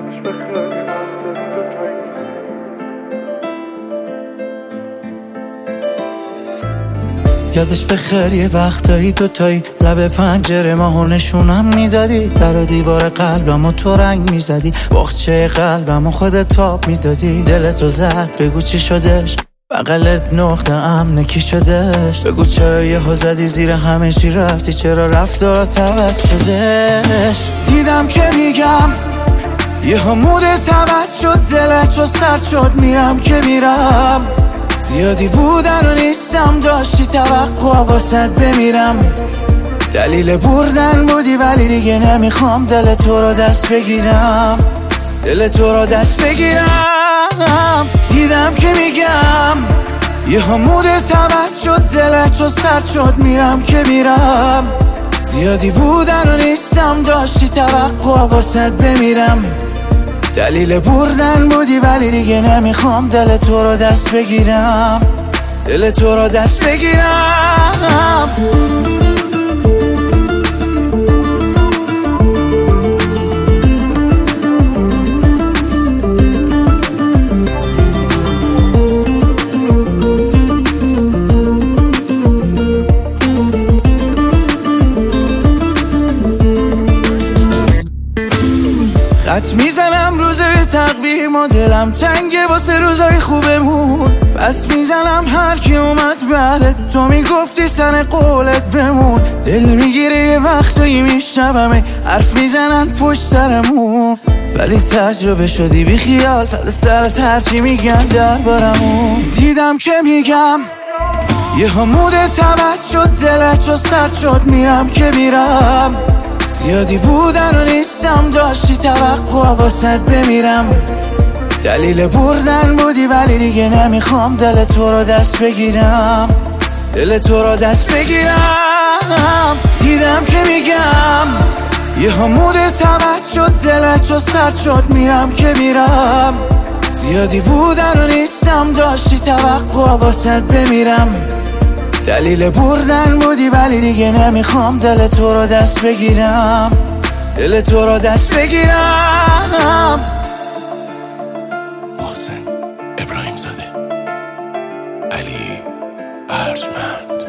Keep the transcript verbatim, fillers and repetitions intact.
یادش بخیر یه وقتایی تو تایی لب پنجره ماهو نشونم میدادی، در و دیوار قلبمو تو رنگ میزدی، باغچه قلبمو خودت تاب میدادی. دلتو زد بگو چی شدش، بغلت نقطه امنه کی شدش، بگو چرا یهو زدی زیر همه چی رفتی، چرا رفتارات عوض شدش. دیدم که میگم یهو مودت عوض شد، دلتو سرد شد، میرم که میرم، زیادی بودن و نیستم، داشتی توقع واسد بمیرم. دلیل بردن بودی ولی دیگه نمیخوام دل تو رو دست بگیرم، دل تو رو دست بگیرم. دیدم که میگم یه مودت عوض شد، دلتو سرد شد، میرم که میرم، زیادی بودن و نیستم، داشتی توقع واسد بمیرم. دلیل بردن بودی ولی دیگه نمیخوام دل تو رو دست بگیرم، دل تو رو دست بگیرم. خط میزنم روزای تقویم و دلم تنگه واسه روزای خوبمون، پس میزنم هر کی اومد بعدت، تو میگفتی سن قولت بمون. دل میگیره یه وقتایی میشنومه حرف میزنن پشت سرمون، ولی تجربه شدی بی خیال فد سرت هرچی میگن دربارمون. دیدم که میگم یه مودت عوض شد، دلت سرد شد، میرم که میرم، زیادی بودن و نیستم، داشتی توقع واسد بمیرم. دلیل بردن بودی ولی دیگه نمیخوام دل تو رو دست بگیرم، دل تو رو دست بگیرم. دیدم که میگم یه مودت عوض شد، دلت سرد شد، میرم که میرم، زیادی بودن و نیستم، داشتی توقع واسد بمیرم. دلیل بردن بودی ولی دیگه نمیخوام دل تو رو دست بگیرم، دل تو رو دست بگیرم. محسن ابراهیم زاده، علی ارجمند.